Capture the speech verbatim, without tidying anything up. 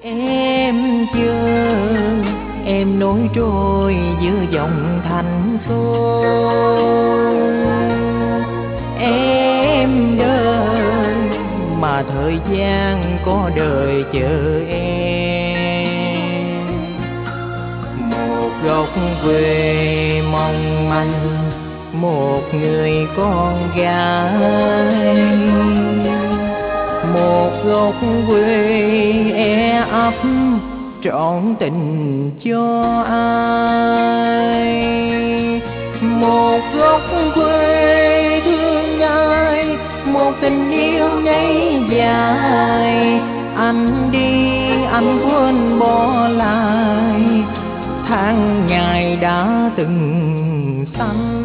Em chưa, em nổi trôi giữa dòng thành phố. Em đợi mà thời gian có đời chờ em. Một góc quê mong manh, một người con gái. Một góc quê e ấp trọn tình cho ai. Một góc quê thương ai, một tình yêu ngây dài. Anh đi anh quên bỏ lại tháng ngày đã từng xanh.